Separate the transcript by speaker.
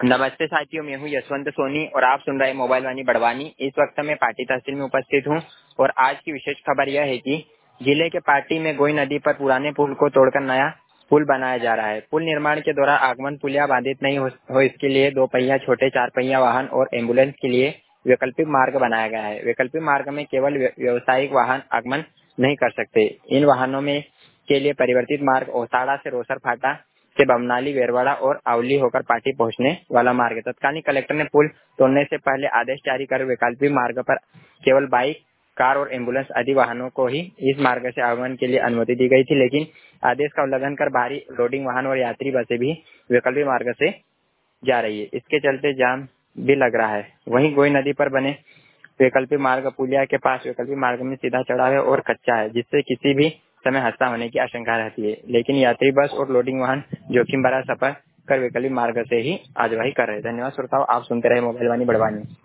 Speaker 1: नमस्ते साथियों, मैं हूं यशवंत सोनी और आप सुन रहे हैं मोबाइल वाणी बड़वानी। इस वक्त मैं पाटी तहसील में उपस्थित हूं और आज की विशेष खबर यह है कि जिले के पाटी में गोई नदी पर पुराने पुल को तोड़कर नया पुल बनाया जा रहा है। पुल निर्माण के दौरान आगमन पुलिया बाधित नहीं हो इसके लिए 2 पहिया, छोटे 4 पहिया वाहन और एम्बुलेंस के लिए वैकल्पिक मार्ग बनाया गया है। वैकल्पिक मार्ग में केवल व्यावसायिक वाहन आगमन नहीं कर सकते। इन वाहनों में के लिए परिवर्तित मार्ग ओसाड़ा से रोसर फाटा से बमनाली, वेरवाड़ा और आवली होकर पाटी पहुंचने वाला मार्ग है। तत्कालीन कलेक्टर ने पुल तोड़ने से पहले आदेश जारी कर वैकल्पिक मार्ग पर केवल बाइक, कार और एम्बुलेंस आदि वाहनों को ही इस मार्ग से आगमन के लिए अनुमति दी गई थी, लेकिन आदेश का उल्लंघन कर भारी लोडिंग वाहन और यात्री बसें भी वैकल्पिक मार्ग से जा रही है। इसके चलते जाम भी लग रहा है। वहीं गोई नदी पर बने वैकल्पिक मार्ग पुलिया के पास वैकल्पिक मार्ग में सीधा चढ़ाव है और कच्चा है, जिससे किसी भी समय हादसा होने की आशंका रहती है। लेकिन यात्री बस और लोडिंग वाहन जोखिम भरा सफर कर वैकल्पिक मार्ग से ही आवाजाही कर रहे हैं। धन्यवाद श्रोताओं, आप सुनते रहे मोबाइल वाणी बड़वानी।